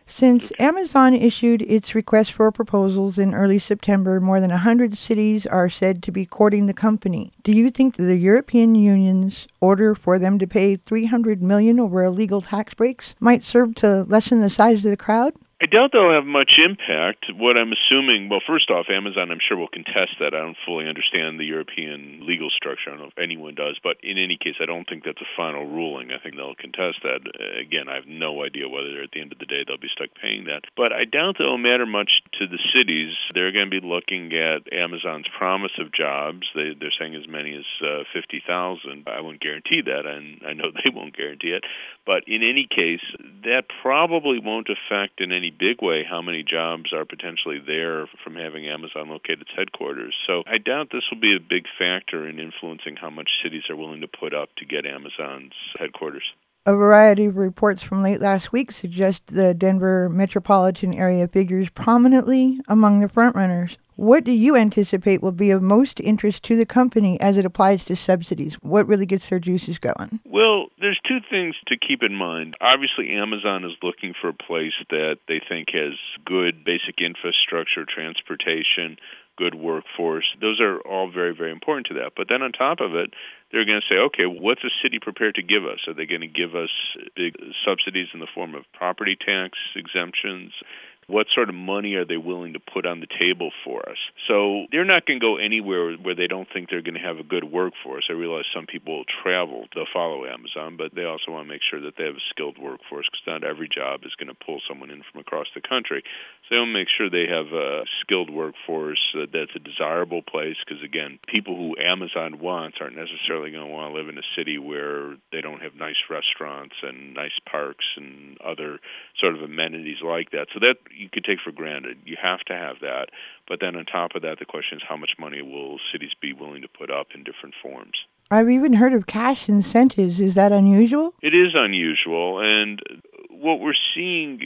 Since Amazon issued its request for proposals in early September, more than 100 cities are said to be courting the company. Do you think the European Union's order for them to pay $300 million over illegal tax breaks might serve to lessen the size of the crowd? I doubt they'll have much impact. What I'm assuming, well, first off, Amazon, I'm sure, will contest that. I don't fully understand the European legal structure. I don't know if anyone does. But in any case, I don't think that's a final ruling. I think they'll contest that. Again, I have no idea whether at the end of the day they'll be stuck paying that. But I doubt it'll matter much to the cities. They're going to be looking at Amazon's promise of jobs. They're saying as many as 50,000. I won't guarantee that, and I know they won't guarantee it. But in any case, that probably won't affect in any big way how many jobs are potentially there from having Amazon locate its headquarters. So I doubt this will be a big factor in influencing how much cities are willing to put up to get Amazon's headquarters. A variety of reports from late last week suggest the Denver metropolitan area figures prominently among the frontrunners. What do you anticipate will be of most interest to the company as it applies to subsidies? What really gets their juices going? Well, there's two things to keep in mind. Obviously, Amazon is looking for a place that they think has good basic infrastructure, transportation, good workforce. Those are all very, very important to that. But then on top of it, they're going to say, okay, what's a city prepared to give us? Are they going to give us big subsidies in the form of property tax exemptions? What sort of money are they willing to put on the table for us? So they're not going to go anywhere where they don't think they're going to have a good workforce. I realize some people will travel. They'll follow Amazon, but they also want to make sure that they have a skilled workforce because not every job is going to pull someone in from across the country. So they'll make sure they have a skilled workforce that's a desirable place because, again, people who Amazon wants aren't necessarily going to want to live in a city where they don't have nice restaurants and nice parks and other sort of amenities like that. So that you could take for granted. You have to have that. But then on top of that, the question is how much money will cities be willing to put up in different forms? I've even heard of cash incentives. Is that unusual? It is unusual, and what we're seeing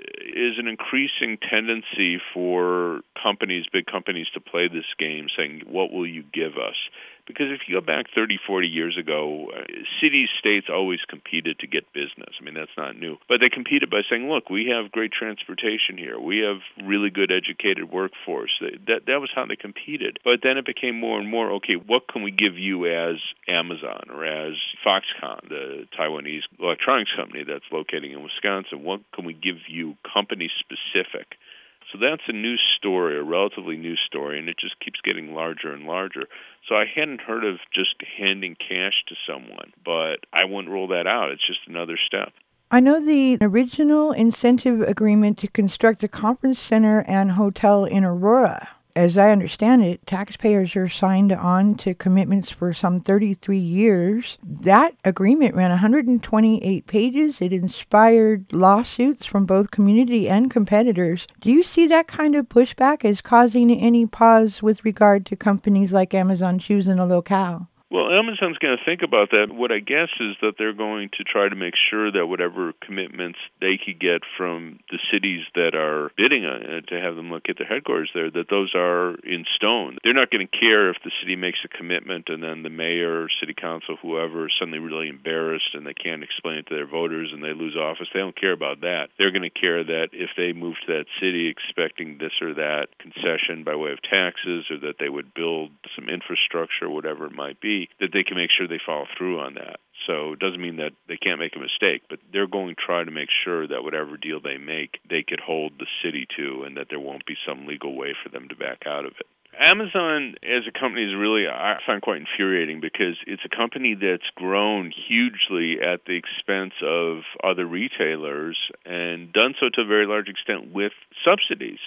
is an increasing tendency for companies, big companies, to play this game saying, what will you give us? Because if you go back 30, 40 years ago, cities, states always competed to get business. I mean, that's not new. But they competed by saying, look, we have great transportation here. We have really good educated workforce. That was how they competed. But then it became more and more, okay, what can we give you as Amazon or as Foxconn, the Taiwanese electronics company that's located in Wisconsin? What can we give you company-specific? So that's a new story, a relatively new story, and it just keeps getting larger and larger. So I hadn't heard of just handing cash to someone, but I wouldn't rule that out. It's just another step. I know the original incentive agreement to construct a conference center and hotel in Aurora. As I understand it, taxpayers are signed on to commitments for some 33 years. That agreement ran 128 pages. It inspired lawsuits from both community and competitors. Do you see that kind of pushback as causing any pause with regard to companies like Amazon choosing a locale? Well, Amazon's going to think about that. What I guess is that they're going to try to make sure that whatever commitments they could get from the cities that are bidding on it to have them look at their headquarters there, that those are in stone. They're not going to care if the city makes a commitment and then the mayor, city council, whoever, is suddenly really embarrassed and they can't explain it to their voters and they lose office. They don't care about that. They're going to care that if they move to that city expecting this or that concession by way of taxes or that they would build some infrastructure, whatever it might be, that they can make sure they follow through on that. So it doesn't mean that they can't make a mistake, but they're going to try to make sure that whatever deal they make, they could hold the city to and that there won't be some legal way for them to back out of it. Amazon as a company is really, I find quite infuriating because it's a company that's grown hugely at the expense of other retailers and done so to a very large extent with subsidies.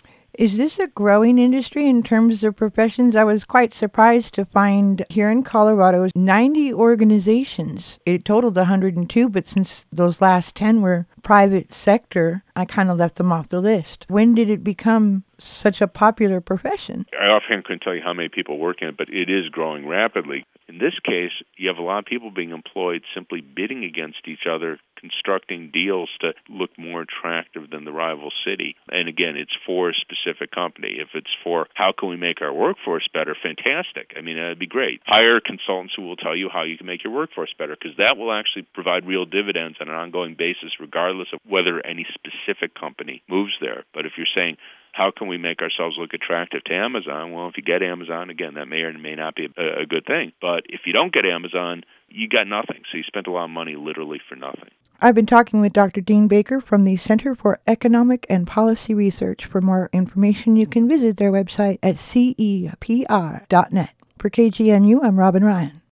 Is this a growing industry in terms of professions? I was quite surprised to find here in Colorado 90 organizations. It totaled 102, but since those last 10 were private sector, I kind of left them off the list. When did it become such a popular profession? I offhand couldn't tell you how many people work in it, but it is growing rapidly. In this case, you have a lot of people being employed simply bidding against each other, constructing deals to look more attractive than the rival city. And again, it's for a specific company. If it's for how can we make our workforce better, fantastic. I mean, that'd be great. Hire consultants who will tell you how you can make your workforce better, because that will actually provide real dividends on an ongoing basis, regardless of whether any specific specific company moves there. But if you're saying, how can we make ourselves look attractive to Amazon? Well, if you get Amazon, again, that may or may not be a good thing. But if you don't get Amazon, you got nothing. So you spent a lot of money literally for nothing. I've been talking with Dr. Dean Baker from the Center for Economic and Policy Research. For more information, you can visit their website at cepr.net. For KGNU, I'm Robin Ryan.